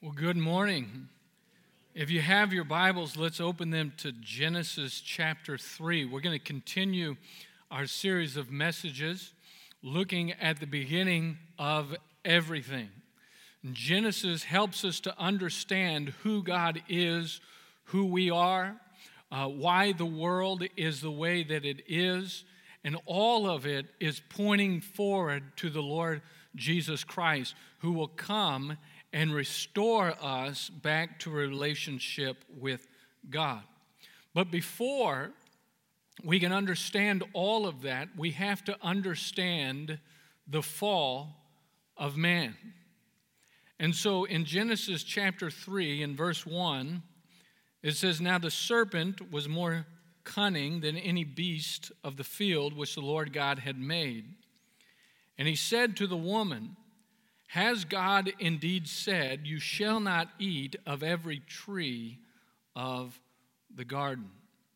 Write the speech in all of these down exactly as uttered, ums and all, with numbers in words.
Well, good morning. If you have your Bibles, let's open them to Genesis chapter three. We're going to continue our series of messages looking at the beginning of everything. Genesis helps us to understand who God is, who we are, uh, why the world is the way that it is, and all of it is pointing forward to the Lord Jesus Christ, who will come and restore us back to a relationship with God. But before we can understand all of that, we have to understand the fall of man. And so in Genesis chapter three, in verse one, it says, "Now the serpent was more cunning than any beast of the field which the Lord God had made. And he said to the woman, 'Has God indeed said, you shall not eat of every tree of the garden?'"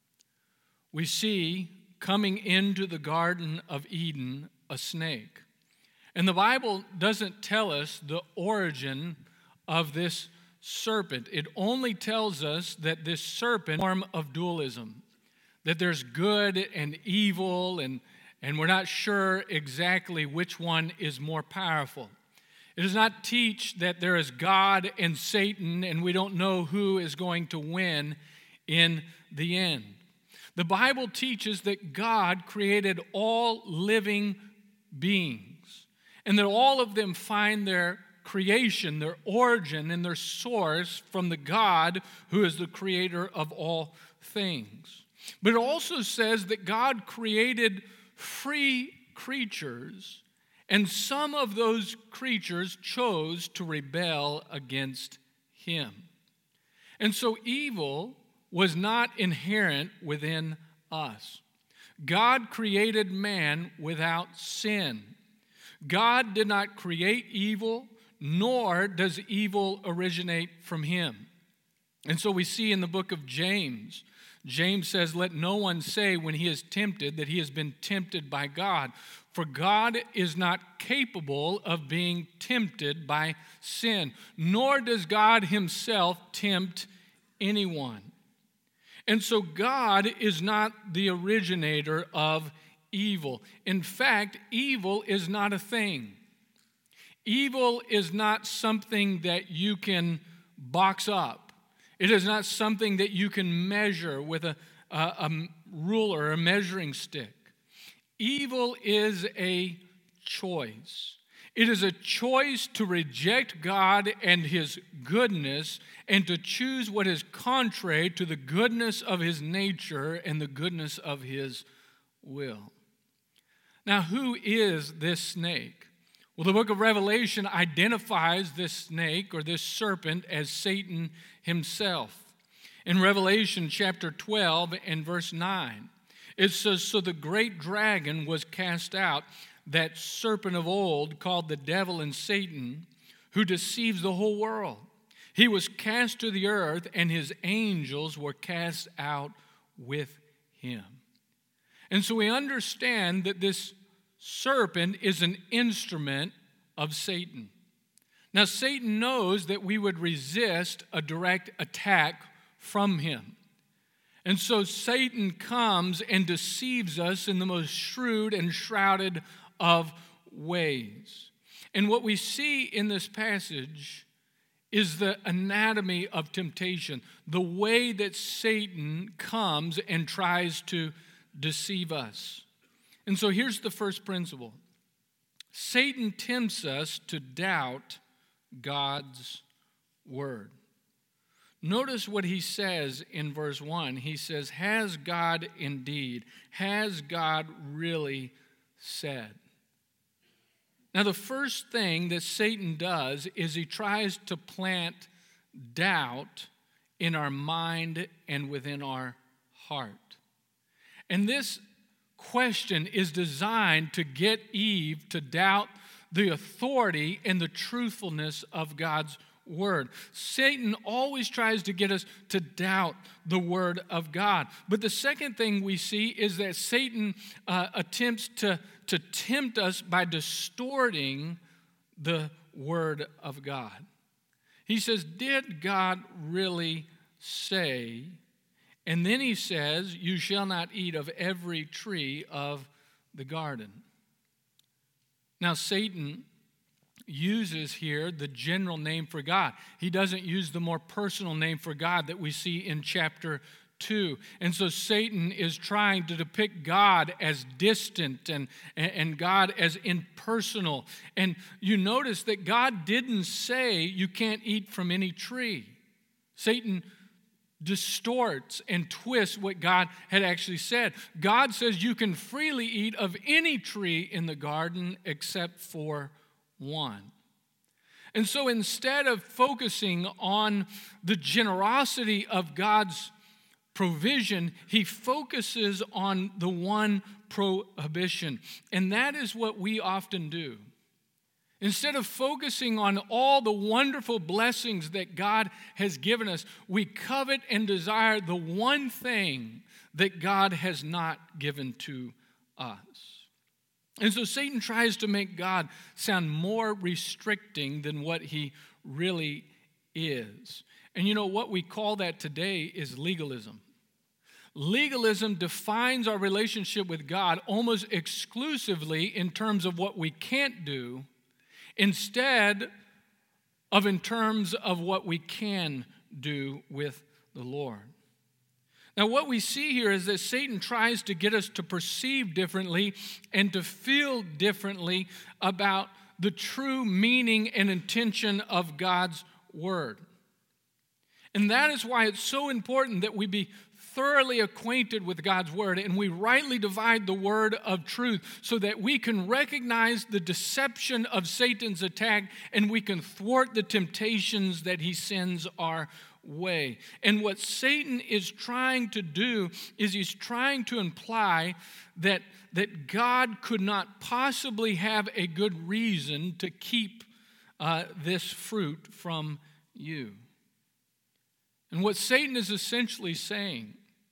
We see coming into the Garden of Eden a snake. And the Bible doesn't tell us the origin of this serpent. It only tells us that this serpent is a form of dualism, that there's good and evil, and, and we're not sure exactly which one is more powerful. It does not teach that there is God and Satan, and we don't know who is going to win in the end. The Bible teaches that God created all living beings, and that all of them find their creation, their origin, and their source from the God who is the creator of all things. But it also says that God created free creatures, and some of those creatures chose to rebel against him. And so evil was not inherent within us. God created man without sin. God did not create evil, nor does evil originate from him. And so we see in the book of James, James says, "Let no one say when he is tempted that he has been tempted by God. For God is not capable of being tempted by sin, nor does God himself tempt anyone." And so God is not the originator of evil. In fact, evil is not a thing. Evil is not something that you can box up. It is not something that you can measure with a, a, a ruler, a measuring stick. Evil is a choice. It is a choice to reject God and his goodness and to choose what is contrary to the goodness of his nature and the goodness of his will. Now, who is this snake? Well, the book of Revelation identifies this snake or this serpent as Satan himself. In Revelation chapter twelve and verse nine, it says, "So the great dragon was cast out, that serpent of old called the devil and Satan, who deceives the whole world. He was cast to the earth, and his angels were cast out with him." And so we understand that this serpent is an instrument of Satan. Now, Satan knows that we would resist a direct attack from him. And so Satan comes and deceives us in the most shrewd and shrouded of ways. And what we see in this passage is the anatomy of temptation, the way that Satan comes and tries to deceive us. And so here's the first principle. Satan tempts us to doubt God's word. Notice what he says in verse one. He says, "Has God indeed, has God really said?" Now, the first thing that Satan does is he tries to plant doubt in our mind and within our heart. And this question is designed to get Eve to doubt the authority and the truthfulness of God's word. Satan always tries to get us to doubt the word of God. But the second thing we see is that Satan uh, attempts to, to tempt us by distorting the word of God. He says, did God really say? And then he says, you shall not eat of every tree of the garden. Now, Satan uses here the general name for God. He doesn't use the more personal name for God that we see in chapter two. And so Satan is trying to depict God as distant and, and God as impersonal. And you notice that God didn't say you can't eat from any tree. Satan distorts and twists what God had actually said. God says you can freely eat of any tree in the garden except for one. And so instead of focusing on the generosity of God's provision, he focuses on the one prohibition. And that is what we often do. Instead of focusing on all the wonderful blessings that God has given us, we covet and desire the one thing that God has not given to us. And so Satan tries to make God sound more restricting than what he really is. And you know what we call that today is legalism. Legalism defines our relationship with God almost exclusively in terms of what we can't do, instead of in terms of what we can do with the Lord. Now, what we see here is that Satan tries to get us to perceive differently and to feel differently about the true meaning and intention of God's word. And that is why it's so important that we be thoroughly acquainted with God's word and we rightly divide the word of truth so that we can recognize the deception of Satan's attack and we can thwart the temptations that he sends our way. And what Satan is trying to do is he's trying to imply that, that God could not possibly have a good reason to keep uh, this fruit from you. And what Satan is essentially saying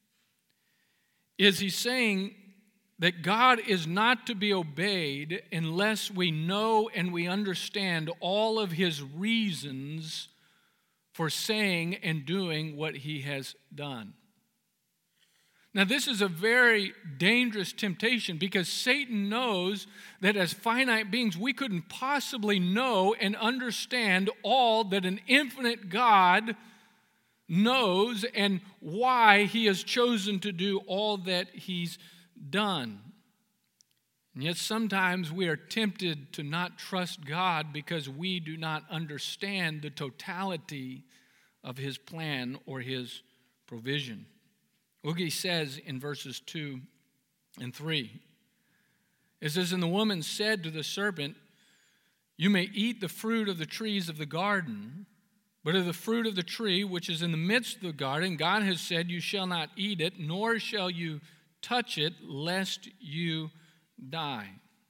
is he's saying that God is not to be obeyed unless we know and we understand all of his reasons for saying and doing what he has done. Now, this is a very dangerous temptation because Satan knows that as finite beings, we couldn't possibly know and understand all that an infinite God knows and why he has chosen to do all that he's done. And yet sometimes we are tempted to not trust God because we do not understand the totality of his plan or his provision. Look what he says in verses two and three. It says, "And the woman said to the serpent, 'You may eat the fruit of the trees of the garden, but of the fruit of the tree which is in the midst of the garden, God has said, you shall not eat it, nor shall you touch it, lest you die.'"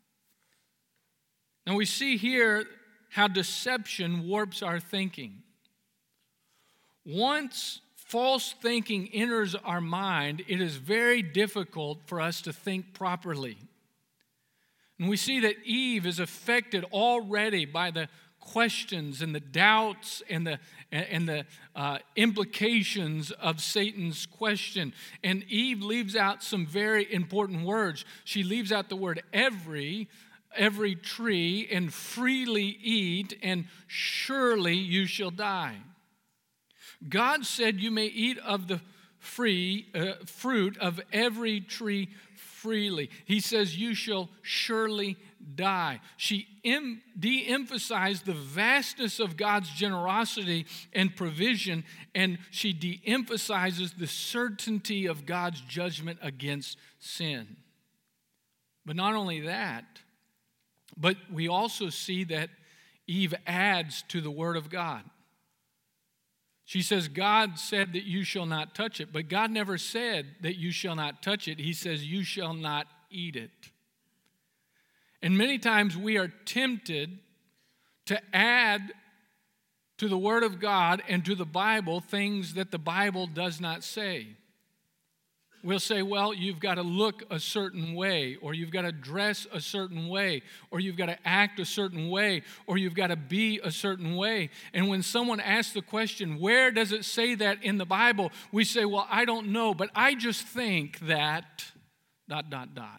Now we see here how deception warps our thinking. Once false thinking enters our mind, it is very difficult for us to think properly. And we see that Eve is affected already by the questions and the doubts and the and the uh, implications of Satan's question. And Eve leaves out some very important words. She leaves out the word every, every tree, and freely eat, and surely you shall die. God said you may eat of the free uh, fruit of every tree freely. He says you shall surely die. She em- de-emphasized the vastness of God's generosity and provision, and she de-emphasizes the certainty of God's judgment against sin. But not only that, but we also see that Eve adds to the word of God. She says, God said that you shall not touch it, but God never said that you shall not touch it. He says you shall not eat it. And many times we are tempted to add to the Word of God and to the Bible things that the Bible does not say. we'll say, well, you've got to look a certain way, or you've got to dress a certain way, or you've got to act a certain way, or you've got to be a certain way. And when someone asks the question, where does it say that in the Bible? We say, well, I don't know, but I just think that dot, dot, dot.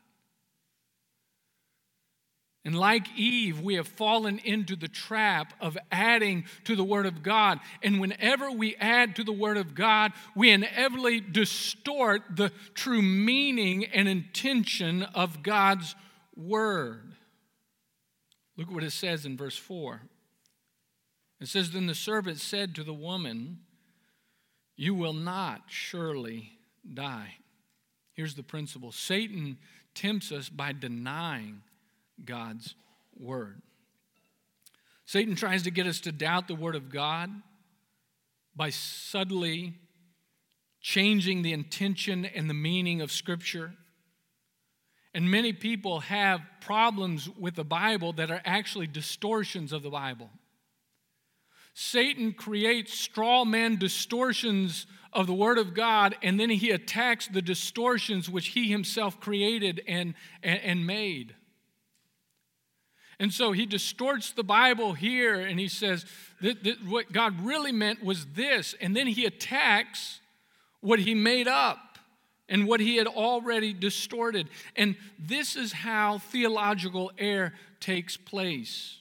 And like Eve, we have fallen into the trap of adding to the Word of God. And whenever we add to the Word of God, we inevitably distort the true meaning and intention of God's Word. Look what it says in verse four. It says, then the servant said to the woman, you will not surely die. Here's the principle. Satan tempts us by denying God's word. Satan tries to get us to doubt the word of God by subtly changing the intention and the meaning of Scripture. And many people have problems with the Bible that are actually distortions of the Bible. Satan creates straw man distortions of the Word of God, and then he attacks the distortions which he himself created and, and, and made. And so he distorts the Bible here, and he says that, that what God really meant was this, and then he attacks what he made up and what he had already distorted. And this is how theological error takes place.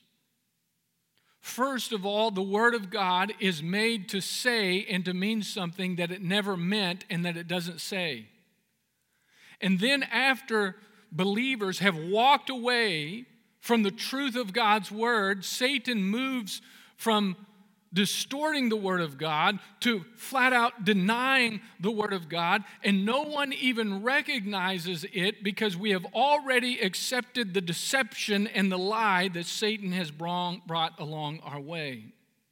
First of all, the Word of God is made to say and to mean something that it never meant and that it doesn't say. And then after believers have walked away from the truth of God's Word, Satan moves from distorting the Word of God to flat out denying the Word of God, and no one even recognizes it because we have already accepted the deception and the lie that Satan has brought along our way.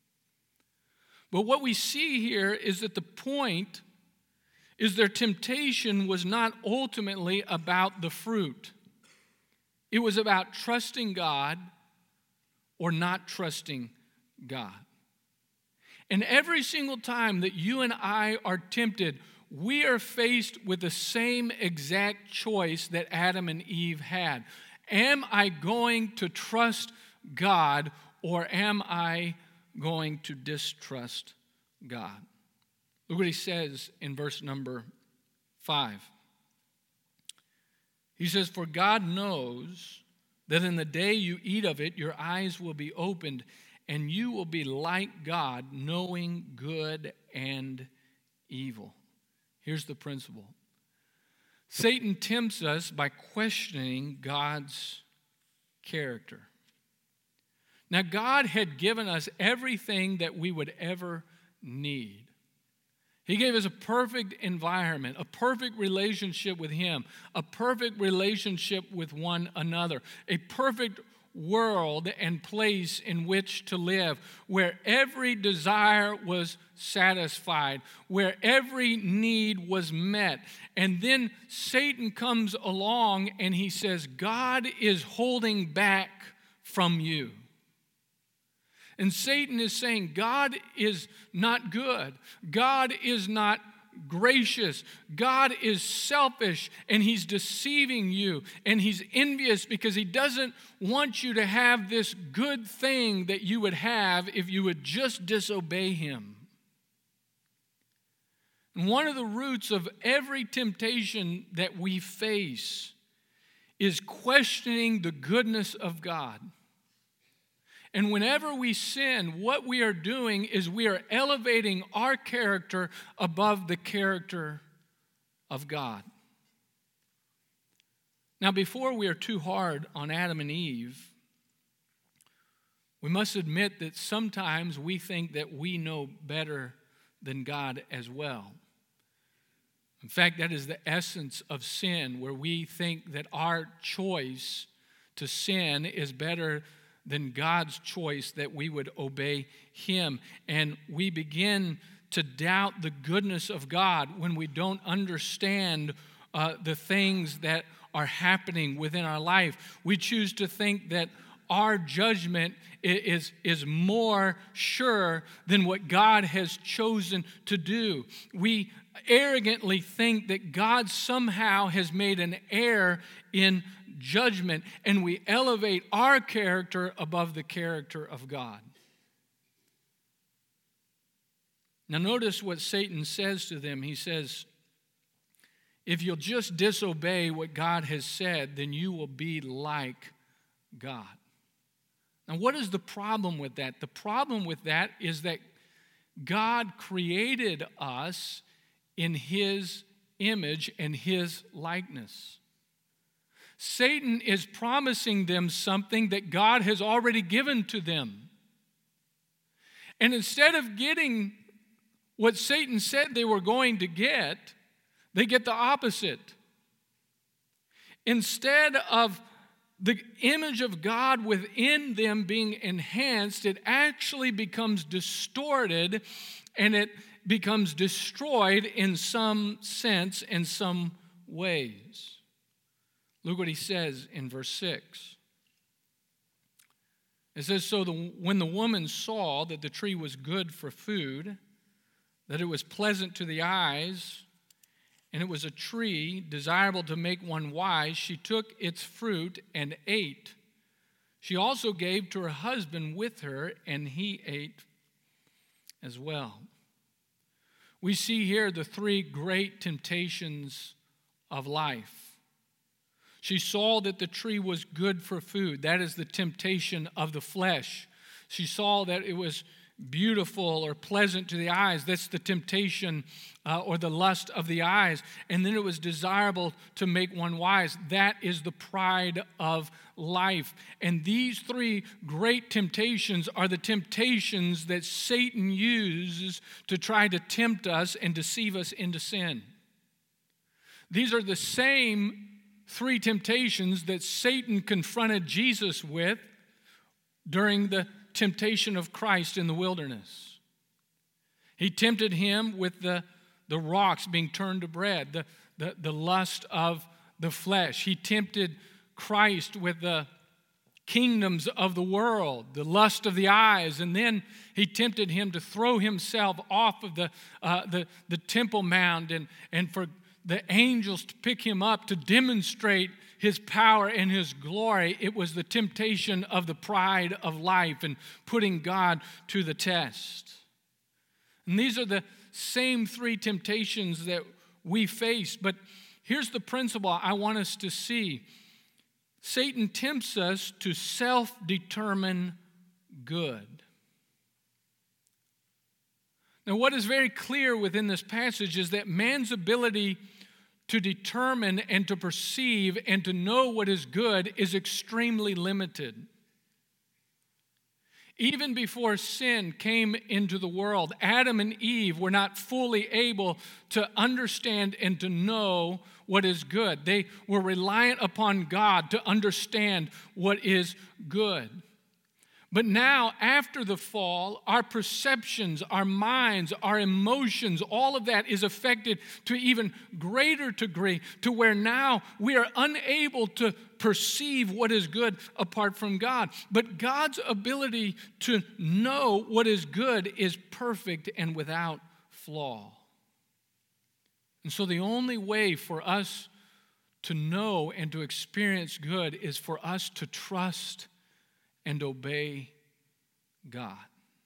But what we see here is that the point is their temptation was not ultimately about the fruit. It was about trusting God or not trusting God. And every single time that you and I are tempted, we are faced with the same exact choice that Adam and Eve had. Am I going to trust God or am I going to distrust God? Look what he says in verse number five. He says, for God knows that in the day you eat of it, your eyes will be opened, and you will be like God, knowing good and evil. Here's the principle. Satan tempts us by questioning God's character. Now, God had given us everything that we would ever need. He gave us a perfect environment, a perfect relationship with Him, a perfect relationship with one another, a perfect world and place in which to live, where every desire was satisfied, where every need was met. And then Satan comes along and he says, God is holding back from you. And Satan is saying, God is not good. God is not gracious. God is selfish, and he's deceiving you. And he's envious because he doesn't want you to have this good thing that you would have if you would just disobey him. And one of the roots of every temptation that we face is questioning the goodness of God. And whenever we sin, what we are doing is we are elevating our character above the character of God. Now, before we are too hard on Adam and Eve, we must admit that sometimes we think that we know better than God as well. In fact, that is the essence of sin, where we think that our choice to sin is better than God's choice that we would obey him. And we begin to doubt the goodness of God when we don't understand uh, the things that are happening within our life. We choose to think that our judgment is, is more sure than what God has chosen to do. We arrogantly think that God somehow has made an error in judgment, and we elevate our character above the character of God. Now notice what Satan says to them. He says, if you'll just disobey what God has said, then you will be like God. Now what is the problem with that? The problem with that is that God created us in His image and His likeness. Satan is promising them something that God has already given to them. And instead of getting what Satan said they were going to get, they get the opposite. Instead of the image of God within them being enhanced, it actually becomes distorted and it becomes destroyed in some sense, in some ways. Look what he says in verse six. It says, so the, when the woman saw that the tree was good for food, that it was pleasant to the eyes, and it was a tree desirable to make one wise, she took its fruit and ate. She also gave to her husband with her, and he ate as well. We see here the three great temptations of life. She saw that the tree was good for food. That is the temptation of the flesh. She saw that it was beautiful or pleasant to the eyes. That's the temptation uh, or the lust of the eyes. And then it was desirable to make one wise. That is the pride of life. And these three great temptations are the temptations that Satan uses to try to tempt us and deceive us into sin. These are the same three temptations that Satan confronted Jesus with during the temptation of Christ in the wilderness. He tempted him with the, the rocks being turned to bread, the, the, the lust of the flesh. He tempted Christ with the kingdoms of the world, the lust of the eyes, and then he tempted him to throw himself off of the, uh, the, the Temple Mount and, and for the angels to pick him up to demonstrate his power and his glory. It was the temptation of the pride of life and putting God to the test. And these are the same three temptations that we face. But here's the principle I want us to see. Satan tempts us to self-determine good. Now, what is very clear within this passage is that man's ability to determine and to perceive and to know what is good is extremely limited. Even before sin came into the world, Adam and Eve were not fully able to understand and to know what is good. They were reliant upon God to understand what is good. But now, after the fall, our perceptions, our minds, our emotions, all of that is affected to even greater degree, to where now we are unable to perceive what is good apart from God. But God's ability to know what is good is perfect and without flaw. And so the only way for us to know and to experience good is for us to trust and obey God.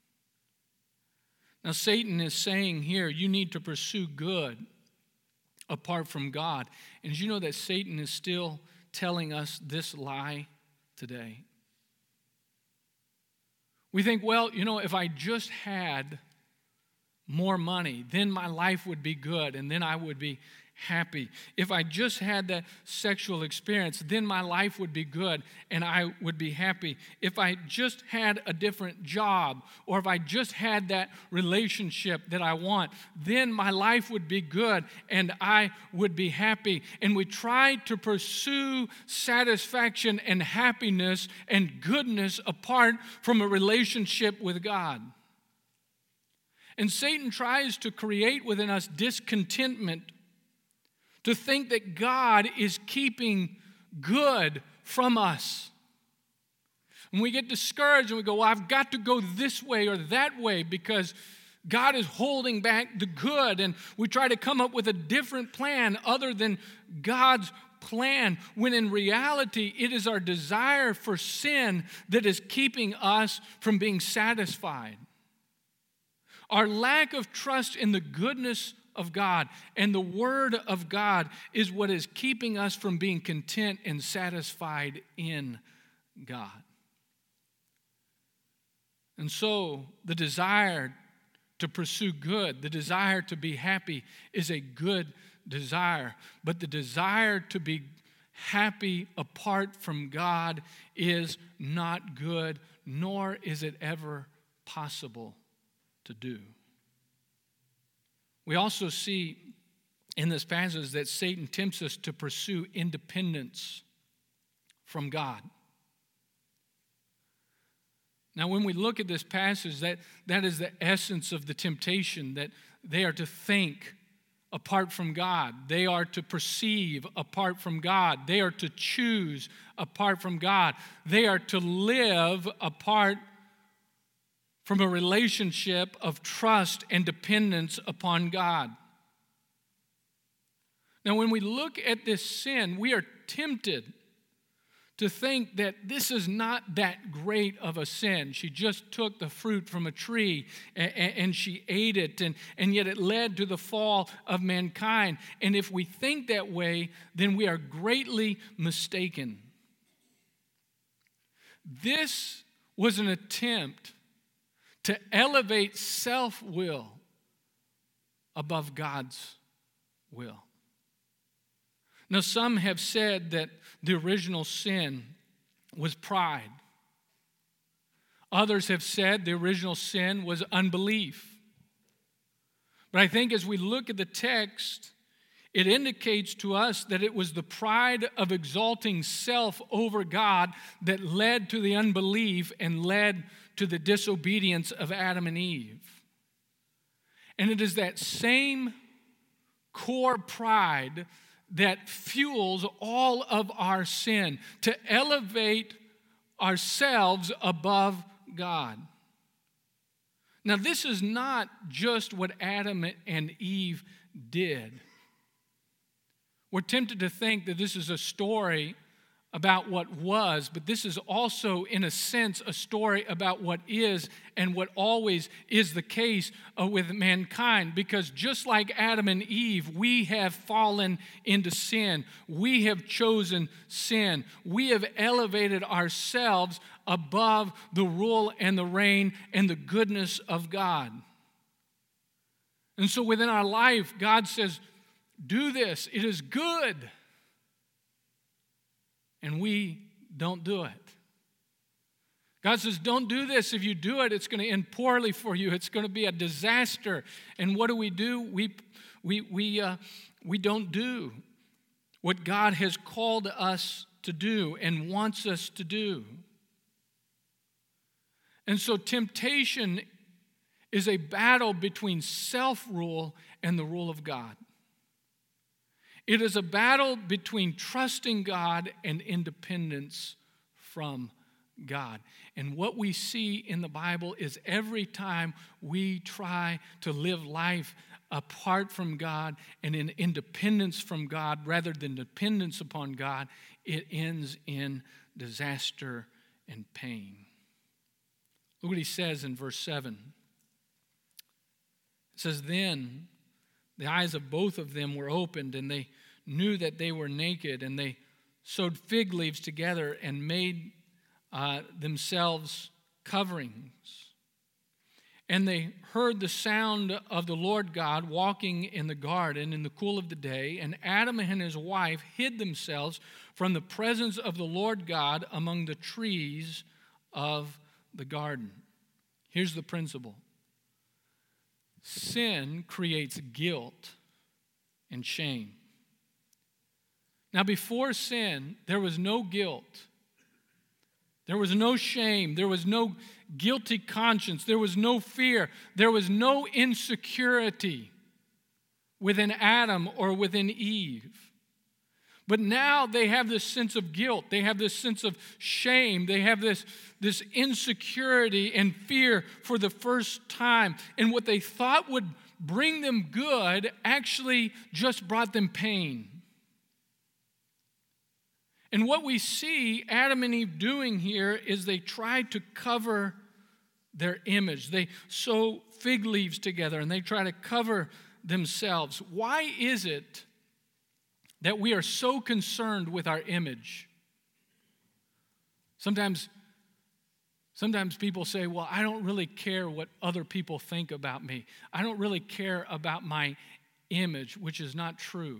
Now, Satan is saying here, you need to pursue good apart from God. And did you know that Satan is still telling us this lie today? We think, well, you know, if I just had more money, then my life would be good, and then I would be happy. If I just had that sexual experience, then my life would be good and I would be happy. If I just had a different job, or if I just had that relationship that I want, then my life would be good and I would be happy. And we try to pursue satisfaction and happiness and goodness apart from a relationship with God. And Satan tries to create within us discontentment, to think that God is keeping good from us. And we get discouraged and we go, well, I've got to go this way or that way because God is holding back the good. And we try to come up with a different plan other than God's plan, when in reality it is our desire for sin that is keeping us from being satisfied. Our lack of trust in the goodness of God and the Word of God is what is keeping us from being content and satisfied in God. And so the desire to pursue good, the desire to be happy is a good desire. But the desire to be happy apart from God is not good, nor is it ever possible to do. We also see in this passage that Satan tempts us to pursue independence from God. Now, when we look at this passage, that, that is the essence of the temptation, that they are to think apart from God. They are to perceive apart from God. They are to choose apart from God. They are to live apart from a relationship of trust and dependence upon God. Now, when we look at this sin, we are tempted to think that this is not that great of a sin. She just took the fruit from a tree and, and she ate it, and, and yet it led to the fall of mankind. And if we think that way, then we are greatly mistaken. This was an attempt to elevate self-will above God's will. Now, some have said that the original sin was pride. Others have said the original sin was unbelief. But I think as we look at the text, it indicates to us that it was the pride of exalting self over God that led to the unbelief and led to the disobedience of Adam and Eve. And it is that same core pride that fuels all of our sin, to elevate ourselves above God. Now, this is not just what Adam and Eve did. We're tempted to think that this is a story about what was, but this is also, in a sense, a story about what is and what always is the case uh, with mankind. Because just like Adam and Eve, we have fallen into sin. We have chosen sin. We have elevated ourselves above the rule and the reign and the goodness of God. And so within our life, God says, do this. It is good. And we don't do it. God says, don't do this. If you do it, it's going to end poorly for you. It's going to be a disaster. And what do we do? We, we, we, uh, we don't do what God has called us to do and wants us to do. And so temptation is a battle between self-rule and the rule of God. It is a battle between trusting God and independence from God. And what we see in the Bible is every time we try to live life apart from God and in independence from God rather than dependence upon God, it ends in disaster and pain. Look what he says in verse seven. It says, then the eyes of both of them were opened, and they knew that they were naked, and they sewed fig leaves together and made uh, themselves coverings. And they heard the sound of the Lord God walking in the garden in the cool of the day, and Adam and his wife hid themselves from the presence of the Lord God among the trees of the garden. Here's the principle. Sin creates guilt and shame. Now, before sin, there was no guilt. There was no shame. There was no guilty conscience. There was no fear. There was no insecurity within Adam or within Eve. But now they have this sense of guilt. They have this sense of shame. They have this, this insecurity and fear for the first time. And what they thought would bring them good actually just brought them pain. And what we see Adam and Eve doing here is they try to cover their image. They sew fig leaves together and they try to cover themselves. Why is it that we are so concerned with our image? Sometimes, sometimes people say, well, I don't really care what other people think about me. I don't really care about my image, which is not true.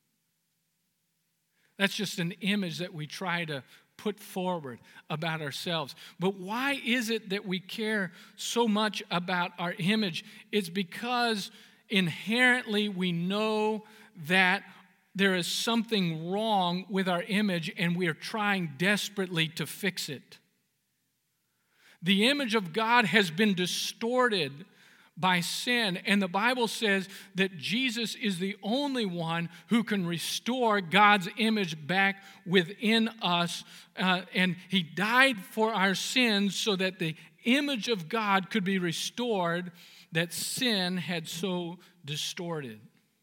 That's just an image that we try to put forward about ourselves. But why is it that we care so much about our image? It's because inherently we know that there is something wrong with our image and we are trying desperately to fix it. The image of God has been distorted by sin, and the Bible says that Jesus is the only one who can restore God's image back within us, uh, and he died for our sins so that the image of God could be restored that sin had so distorted.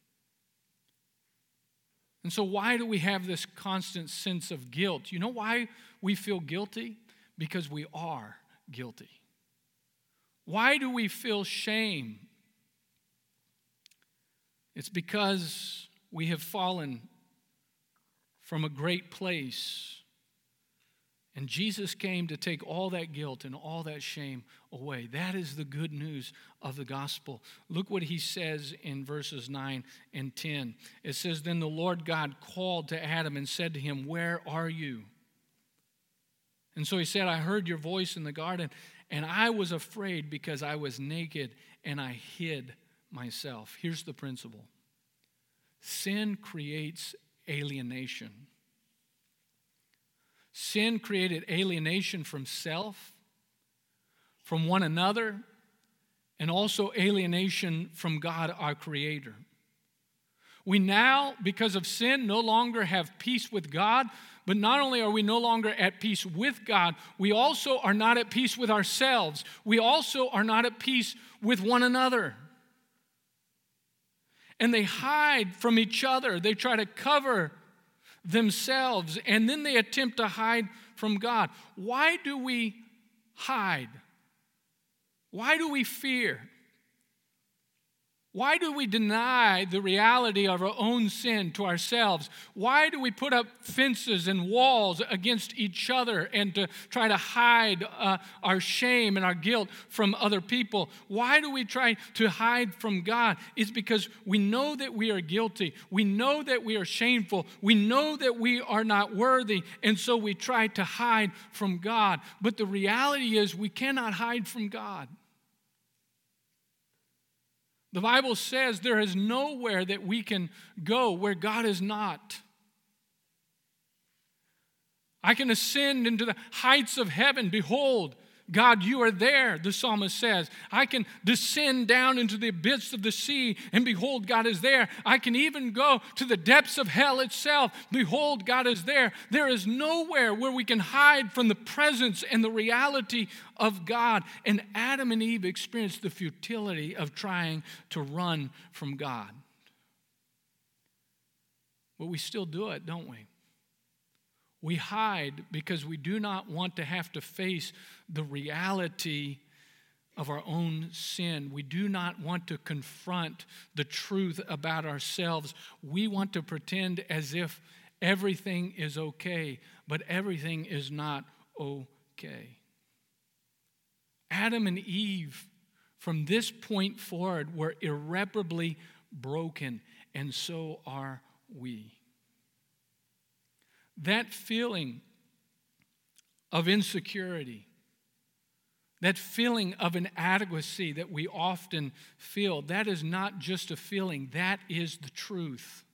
And so why do we have this constant sense of guilt? You know why we feel guilty? Because we are guilty. Why do we feel shame? It's because we have fallen from a great place. And Jesus came to take all that guilt and all that shame away. That is the good news of the gospel. Look what he says in verses nine and ten. It says, "Then the Lord God called to Adam and said to him, 'Where are you?' And so he said, 'I heard your voice in the garden, and I was afraid because I was naked and I hid myself.'" Here's the principle. Sin creates alienation. Sin created alienation from self, from one another, and also alienation from God, our Creator. We now, because of sin, no longer have peace with God, but not only are we no longer at peace with God, we also are not at peace with ourselves. We also are not at peace with one another. And they hide from each other. They try to cover themselves, and then they attempt to hide from God. Why do we hide? Why do we fear? Why do we deny the reality of our own sin to ourselves? Why do we put up fences and walls against each other and to try to hide uh, our shame and our guilt from other people? Why do we try to hide from God? It's because we know that we are guilty. We know that we are shameful. We know that we are not worthy, and so we try to hide from God. But the reality is we cannot hide from God. The Bible says there is nowhere that we can go where God is not. I can ascend into the heights of heaven. Behold, God, you are there, the psalmist says. I can descend down into the abyss of the sea, and behold, God is there. I can even go to the depths of hell itself. Behold, God is there. There is nowhere where we can hide from the presence and the reality of God. And Adam and Eve experienced the futility of trying to run from God. But we still do it, don't we? We hide because we do not want to have to face the reality of our own sin. We do not want to confront the truth about ourselves. We want to pretend as if everything is okay, but everything is not okay. Adam and Eve, from this point forward, were irreparably broken, and so are we. That feeling of insecurity, that feeling of inadequacy that we often feel, that is not just a feeling, that is the truth.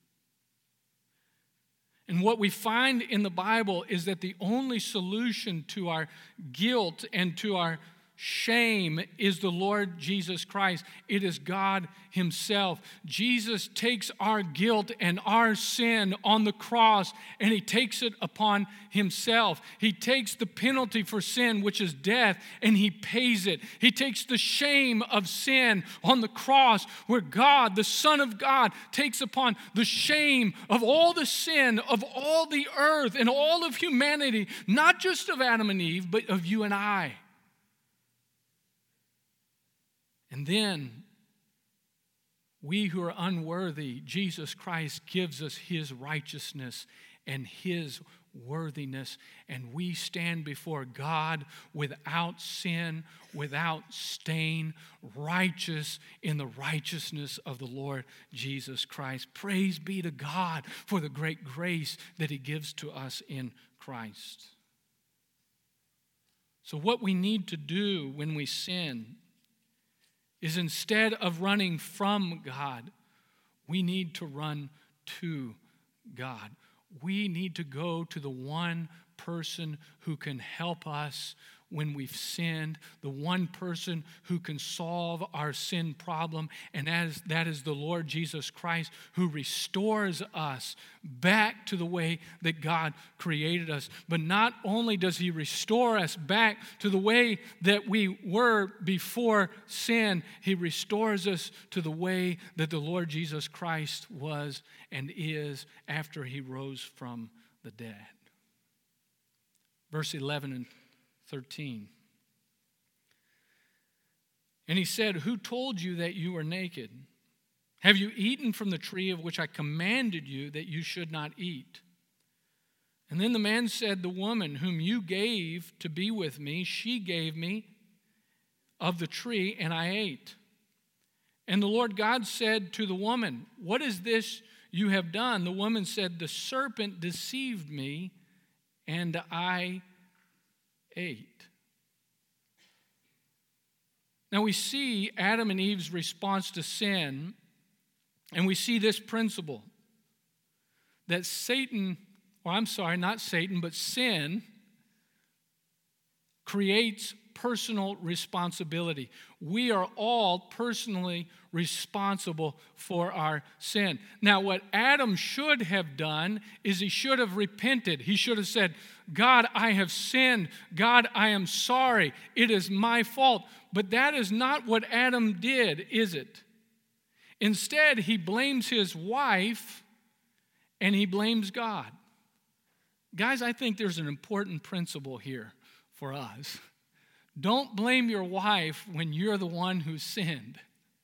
And what we find in the Bible is that the only solution to our guilt and to our shame is the Lord Jesus Christ. It is God himself. Jesus takes our guilt and our sin on the cross, and he takes it upon himself. He takes the penalty for sin, which is death, and he pays it. He takes the shame of sin on the cross, where God, the Son of God, takes upon the shame of all the sin of all the earth and all of humanity, not just of Adam and Eve, but of you and I. And then, we who are unworthy, Jesus Christ gives us his righteousness and his worthiness, and we stand before God without sin, without stain, righteous in the righteousness of the Lord Jesus Christ. Praise be to God for the great grace that he gives to us in Christ. So what we need to do when we sin is, instead of running from God, we need to run to God. We need to go to the one person who can help us when we've sinned, the one person who can solve our sin problem, and as that is the Lord Jesus Christ, who restores us back to the way that God created us. But not only does he restore us back to the way that we were before sin, he restores us to the way that the Lord Jesus Christ was and is after he rose from the dead. Verse eleven and thirteen. And he said, "Who told you that you were naked? Have you eaten from the tree of which I commanded you that you should not eat?" And then the man said, "The woman whom you gave to be with me, she gave me of the tree, and I ate." And the Lord God said to the woman, "What is this you have done?" The woman said, "The serpent deceived me, and I ate." Now we see Adam and Eve's response to sin, and we see this principle that Satan, or I'm sorry, not Satan, but sin creates personal responsibility. We are all personally responsible for our sin. Now, what Adam should have done is he should have repented. He should have said, "God, I have sinned. God, I am sorry. It is my fault." But that is not what Adam did, is it? Instead, he blames his wife and he blames God. Guys, I think there's an important principle here for us. Don't blame your wife when you're the one who sinned.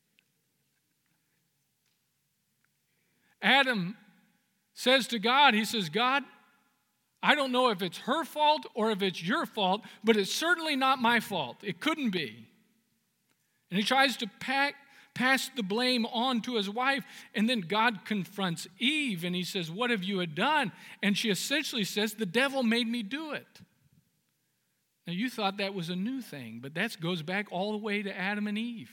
Adam says to God, he says, "God, I don't know if it's her fault or if it's your fault, but it's certainly not my fault. It couldn't be." And he tries to pack, pass the blame on to his wife, and then God confronts Eve, and he says, "What have you done?" And she essentially says, "The devil made me do it." Now, you thought that was a new thing, but that goes back all the way to Adam and Eve.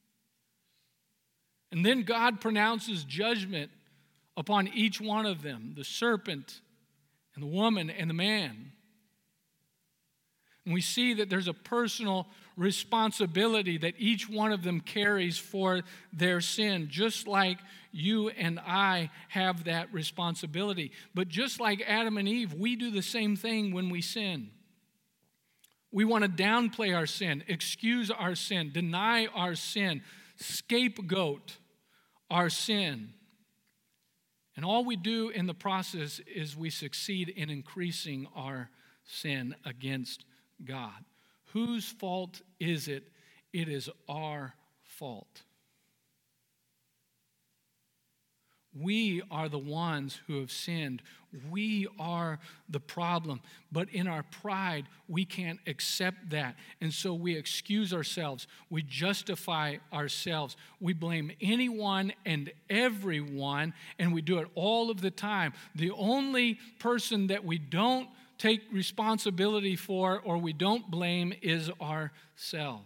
And then God pronounces judgment upon each one of them, the serpent and the woman and the man. And we see that there's a personal responsibility that each one of them carries for their sin, just like you and I have that responsibility. But just like Adam and Eve, we do the same thing when we sin. We want to downplay our sin, excuse our sin, deny our sin, scapegoat our sin. And all we do in the process is we succeed in increasing our sin against God. Whose fault is it? It is our fault. We are the ones who have sinned. We are the problem. But in our pride, we can't accept that. And so we excuse ourselves. We justify ourselves. We blame anyone and everyone, and we do it all of the time. The only person that we don't take responsibility for or we don't blame is ourselves.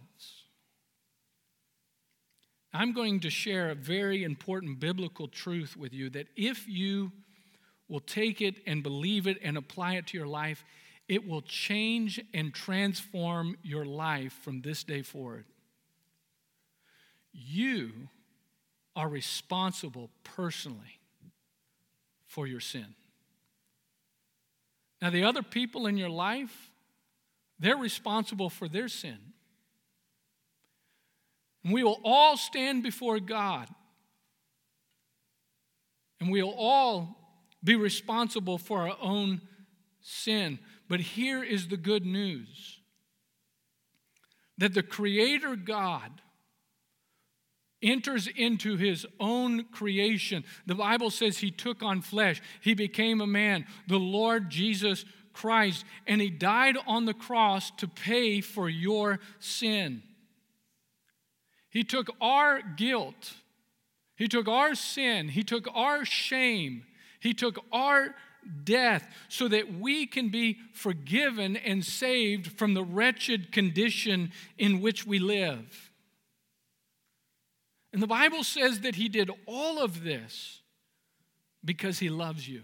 I'm going to share a very important biblical truth with you that if you will take it and believe it and apply it to your life, it will change and transform your life from this day forward. You are responsible personally for your sin. Now, the other people in your life, they're responsible for their sin. And we will all stand before God. And we'll all be responsible for our own sin. But here is the good news. That the Creator God enters into his own creation. The Bible says he took on flesh. He became a man, the Lord Jesus Christ. And he died on the cross to pay for your sin. He took our guilt. He took our sin. He took our shame. He took our death so that we can be forgiven and saved from the wretched condition in which we live. And the Bible says that he did all of this because he loves you.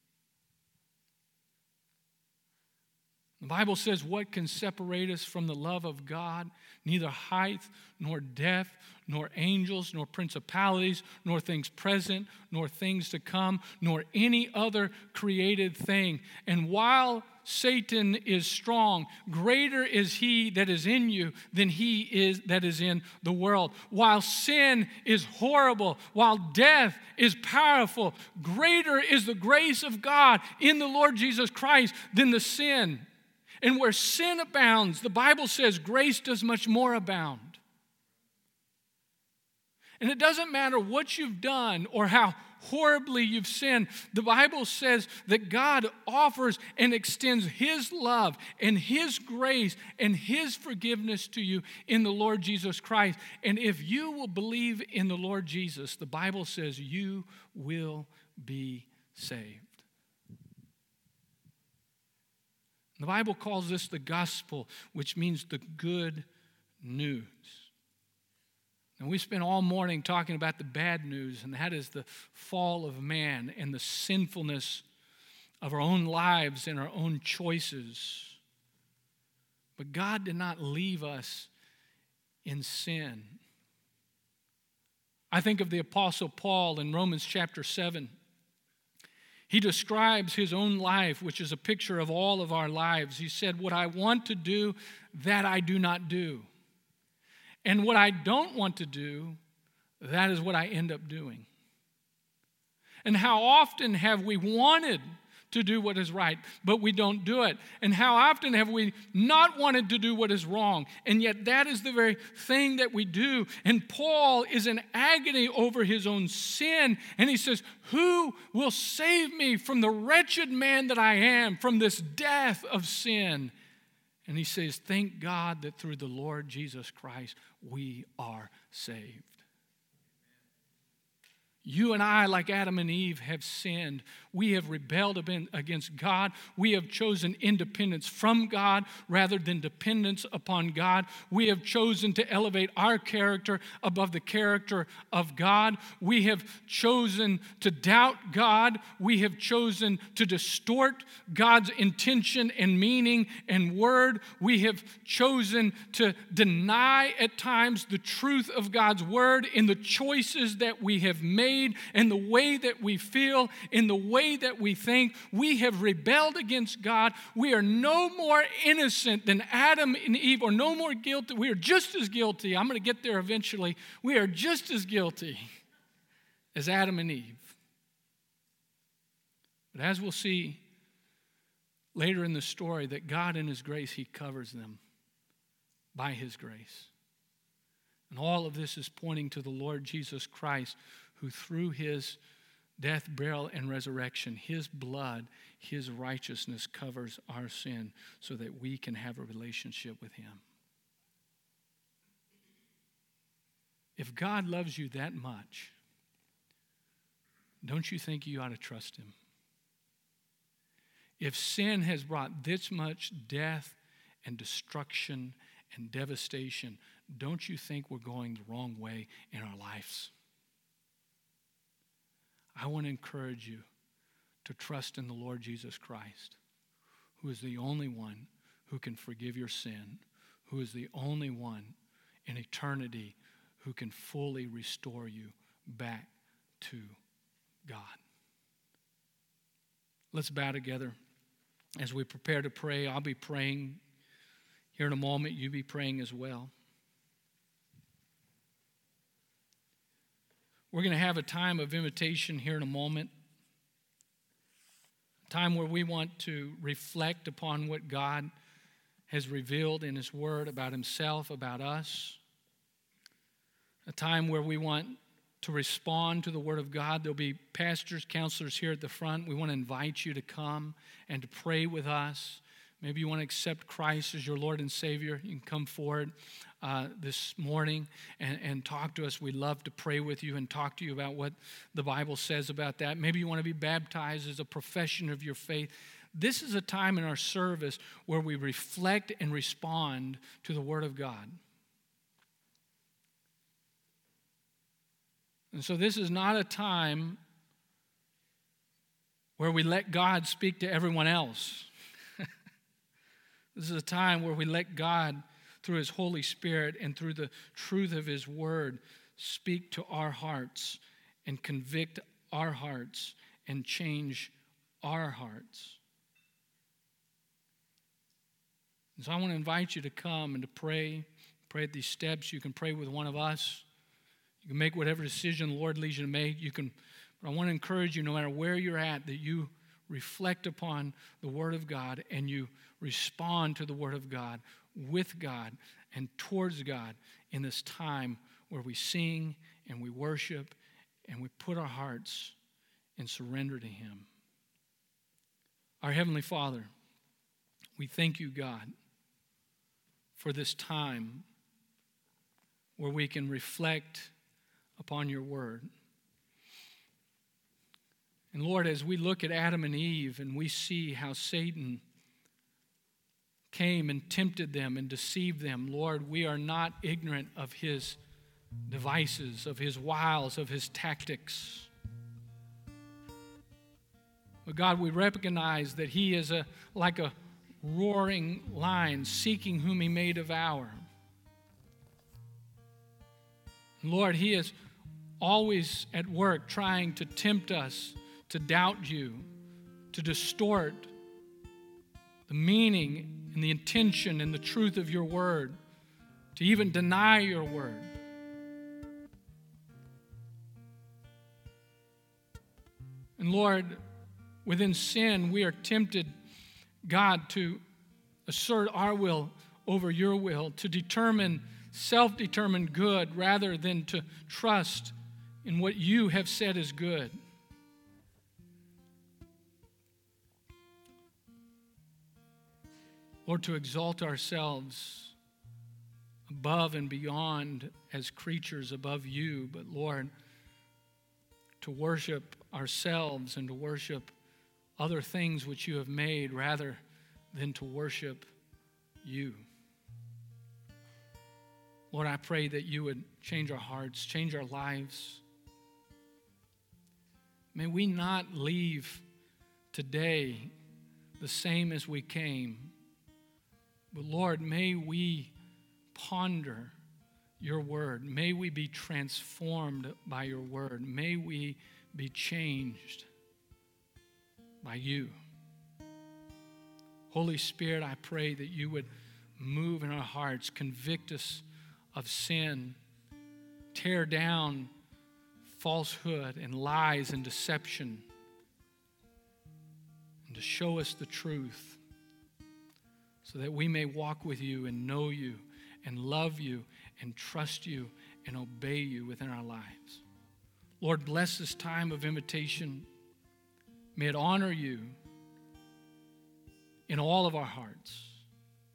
The Bible says, what can separate us from the love of God? Neither height, nor depth, nor angels, nor principalities, nor things present, nor things to come, nor any other created thing. And while Satan is strong, greater is he that is in you than he is that is in the world. While sin is horrible, while death is powerful, greater is the grace of God in the Lord Jesus Christ than the sin. And where sin abounds, the Bible says grace does much more abound. And it doesn't matter what you've done or how horribly you've sinned. The Bible says that God offers and extends his love and his grace and his forgiveness to you in the Lord Jesus Christ. And if you will believe in the Lord Jesus, the Bible says you will be saved. The Bible calls this the gospel, which means the good news. And we spent all morning talking about the bad news, and that is the fall of man and the sinfulness of our own lives and our own choices. But God did not leave us in sin. I think of the Apostle Paul in Romans chapter seven. He describes his own life, which is a picture of all of our lives. He said, what I want to do, that I do not do. And what I don't want to do, that is what I end up doing. And how often have we wanted to do what is right, but we don't do it? And how often have we not wanted to do what is wrong, and yet that is the very thing that we do? And Paul is in agony over his own sin, and he says, who will save me from the wretched man that I am, from this death of sin? And he says, thank God that through the Lord Jesus Christ, we are saved. You and I, like Adam and Eve, have sinned. We have rebelled against God. We have chosen independence from God rather than dependence upon God. We have chosen to elevate our character above the character of God. We have chosen to doubt God. We have chosen to distort God's intention and meaning and word. We have chosen to deny at times the truth of God's word in the choices that we have made. In the way that we feel, in the way that we think. We have rebelled against God. We are no more innocent than Adam and Eve, or no more guilty. We are just as guilty. I'm going to get there eventually. We are just as guilty as Adam and Eve. But as we'll see later in the story, that God in his grace, he covers them by his grace. And all of this is pointing to the Lord Jesus Christ, who through his death, burial, and resurrection, his blood, his righteousness covers our sin so that we can have a relationship with him. If God loves you that much, don't you think you ought to trust him? If sin has brought this much death and destruction and devastation, don't you think we're going the wrong way in our lives? I want to encourage you to trust in the Lord Jesus Christ, who is the only one who can forgive your sin, who is the only one in eternity who can fully restore you back to God. Let's bow together as we prepare to pray. I'll be praying here in a moment. You be praying as well. We're going to have a time of invitation here in a moment. A time where we want to reflect upon what God has revealed in His Word about Himself, about us. A time where we want to respond to the Word of God. There'll be pastors, counselors here at the front. We want to invite you to come and to pray with us. Maybe you want to accept Christ as your Lord and Savior. You can come forward uh, this morning and, and talk to us. We'd love to pray with you and talk to you about what the Bible says about that. Maybe you want to be baptized as a profession of your faith. This is a time in our service where we reflect and respond to the Word of God. And so this is not a time where we let God speak to everyone else. This is a time where we let God, through His Holy Spirit and through the truth of His Word, speak to our hearts and convict our hearts and change our hearts. And so I want to invite you to come and to pray. Pray at these steps. You can pray with one of us. You can make whatever decision the Lord leads you to make. You can, but I want to encourage you, no matter where you're at, that you reflect upon the Word of God and you respond to the Word of God, with God and towards God in this time where we sing and we worship and we put our hearts in surrender to Him. Our Heavenly Father, we thank you, God, for this time where we can reflect upon your Word. And Lord, as we look at Adam and Eve and we see how Satan came and tempted them and deceived them, Lord, we are not ignorant of his devices, of his wiles, of his tactics. But God, we recognize that he is a like a roaring lion seeking whom he may devour. Lord, he is always at work trying to tempt us to doubt you, to distort the meaning and the intention and the truth of your word, to even deny your word. And Lord, within sin, we are tempted, God, to assert our will over your will, to determine self-determined good rather than to trust in what you have said is good. Lord, to exalt ourselves above and beyond as creatures above you, but Lord, to worship ourselves and to worship other things which you have made rather than to worship you. Lord, I pray that you would change our hearts, change our lives. May we not leave today the same as we came. But Lord, may we ponder your word. May we be transformed by your word. May we be changed by you. Holy Spirit, I pray that you would move in our hearts, convict us of sin, tear down falsehood and lies and deception, and to show us the truth, so that we may walk with you and know you and love you and trust you and obey you within our lives. Lord, bless this time of invitation. May it honor you in all of our hearts.